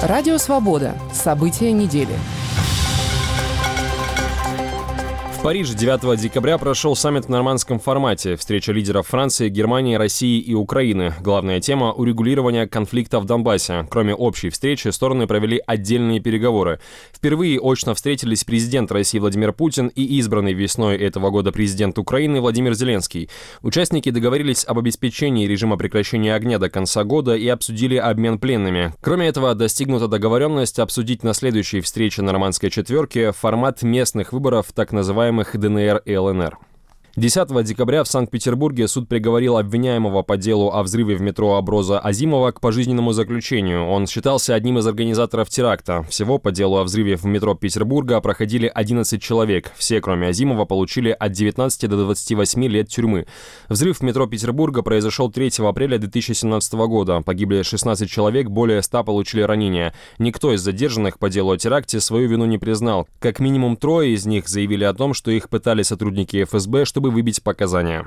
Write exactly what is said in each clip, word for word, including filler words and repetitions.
Радио «Свобода». События недели. В Париже девятого декабря прошел саммит в нормандском формате. Встреча лидеров Франции, Германии, России и Украины. Главная тема – урегулирование конфликта в Донбассе. Кроме общей встречи, стороны провели отдельные переговоры. Впервые очно встретились президент России Владимир Путин и избранный весной этого года президент Украины Владимир Зеленский. Участники договорились об обеспечении режима прекращения огня до конца года и обсудили обмен пленными. Кроме этого, достигнута договоренность обсудить на следующей встрече нормандской четверки формат местных выборов, так называемых ДНР и ЛНР. десятого декабря в Санкт-Петербурге суд приговорил обвиняемого по делу о взрыве в метро Аброза Азимова к пожизненному заключению. Он считался одним из организаторов теракта. Всего по делу о взрыве в метро Петербурга проходили одиннадцать человек. Все, кроме Азимова, получили от девятнадцати до двадцати восьми лет тюрьмы. Взрыв в метро Петербурга произошел третьего апреля две тысячи семнадцатого года. Погибли шестнадцать человек, более ста получили ранения. Никто из задержанных по делу о теракте свою вину не признал. Как минимум трое из них заявили о том, что их пытали сотрудники эф эс бэ, чтобы выбить показания.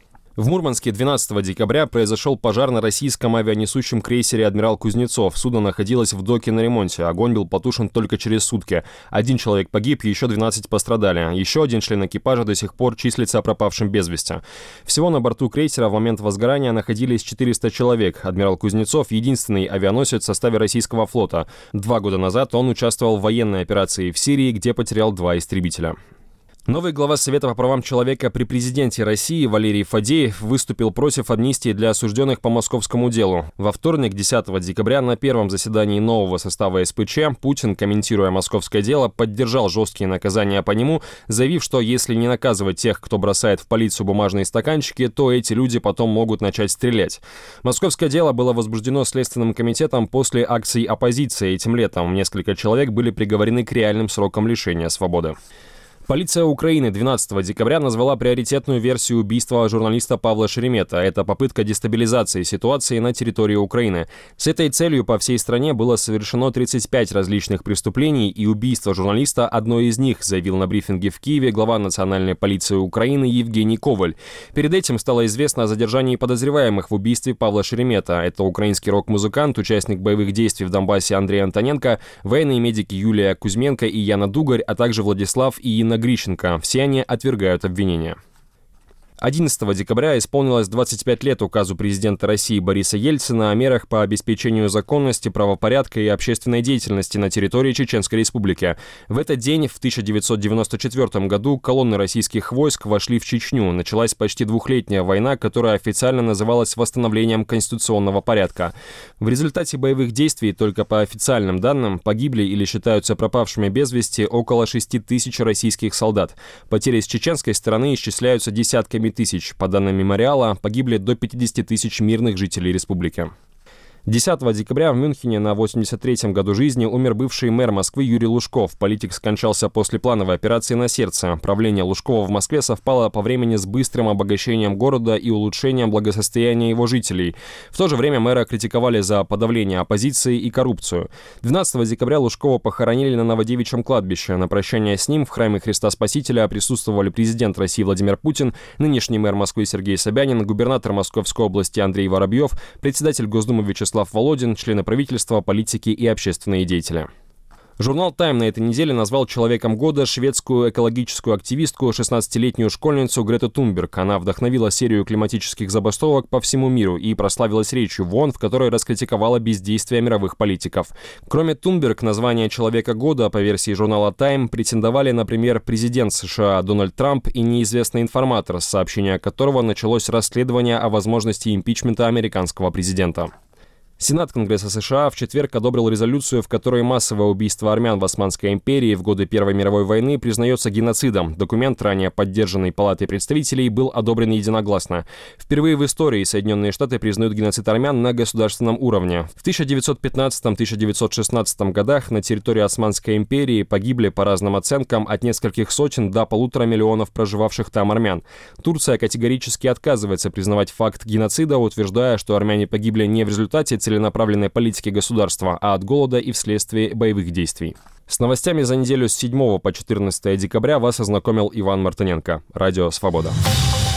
В Мурманске двенадцатого декабря произошел пожар на российском авианесущем крейсере «Адмирал Кузнецов». Судно находилось в доке на ремонте. Огонь был потушен только через сутки. Один человек погиб, еще двенадцать пострадали. Еще один член экипажа до сих пор числится пропавшим без вести. Всего на борту крейсера в момент возгорания находились четыреста человек. «Адмирал Кузнецов» — единственный авианосец в составе российского флота. Два года назад он участвовал в военной операции в Сирии, где потерял два истребителя. Новый глава Совета по правам человека при президенте России Валерий Фадеев выступил против амнистии для осужденных по московскому делу. Во вторник, десятого декабря, на первом заседании нового состава эс пэ че Путин, комментируя московское дело, поддержал жесткие наказания по нему, заявив, что если не наказывать тех, кто бросает в полицию бумажные стаканчики, то эти люди потом могут начать стрелять. Московское дело было возбуждено Следственным комитетом после акций оппозиции этим летом. Несколько человек были приговорены к реальным срокам лишения свободы. Полиция Украины двенадцатого декабря назвала приоритетную версию убийства журналиста Павла Шеремета. Это попытка дестабилизации ситуации на территории Украины. С этой целью по всей стране было совершено тридцать пять различных преступлений, и убийство журналиста – одно из них, заявил на брифинге в Киеве глава национальной полиции Украины Евгений Коваль. Перед этим стало известно о задержании подозреваемых в убийстве Павла Шеремета. Это украинский рок-музыкант, участник боевых действий в Донбассе Андрей Антоненко, военные медики Юлия Кузьменко и Яна Дугарь, а также Владислав и Инна Грищенко. Все они отвергают обвинения. одиннадцатого декабря исполнилось двадцать пять лет указу президента России Бориса Ельцина о мерах по обеспечению законности, правопорядка и общественной деятельности на территории Чеченской Республики. В этот день, в тысяча девятьсот девяносто четвёртом году, колонны российских войск вошли в Чечню. Началась почти двухлетняя война, которая официально называлась восстановлением конституционного порядка. В результате боевых действий, только по официальным данным, погибли или считаются пропавшими без вести около шести тысяч российских солдат. Потери с чеченской стороны исчисляются десятками тысяч. По данным мемориала, погибли до пятидесяти тысяч мирных жителей республики. десятого декабря в Мюнхене на восемьдесят третьем году жизни умер бывший мэр Москвы Юрий Лужков. Политик скончался после плановой операции на сердце. Правление Лужкова в Москве совпало по времени с быстрым обогащением города и улучшением благосостояния его жителей. В то же время мэра критиковали за подавление оппозиции и коррупцию. двенадцатого декабря Лужкова похоронили на Новодевичьем кладбище. На прощание с ним в храме Христа Спасителя присутствовали президент России Владимир Путин, нынешний мэр Москвы Сергей Собянин, губернатор Московской области Андрей Воробьев, председатель Госдумы Вячеслав Володин, члены правительства, политики и общественные деятели. Журнал «Тайм» на этой неделе назвал человеком года шведскую экологическую активистку, шестнадцатилетнюю школьницу Грету Тунберг. Она вдохновила серию климатических забастовок по всему миру и прославилась речью в ООН, в которой раскритиковала бездействие мировых политиков. Кроме Тунберг, на звание человека года по версии журнала «Тайм» претендовали, например, президент США Дональд Трамп и неизвестный информатор, с сообщения которого началось расследование о возможности импичмента американского президента. Сенат Конгресса США в четверг одобрил резолюцию, в которой массовое убийство армян в Османской империи в годы Первой мировой войны признается геноцидом. Документ, ранее поддержанный Палатой представителей, был одобрен единогласно. Впервые в истории Соединенные Штаты признают геноцид армян на государственном уровне. В тысяча девятьсот пятнадцатом — тысяча девятьсот шестнадцатом годах на территории Османской империи погибли, по разным оценкам, от нескольких сотен до полутора миллионов проживавших там армян. Турция категорически отказывается признавать факт геноцида, утверждая, что армяне погибли не в результате целенаправленной политики государства, а от голода и вследствие боевых действий. С новостями за неделю с седьмого по четырнадцатое декабря вас ознакомил Иван Мартыненко. Радио «Свобода».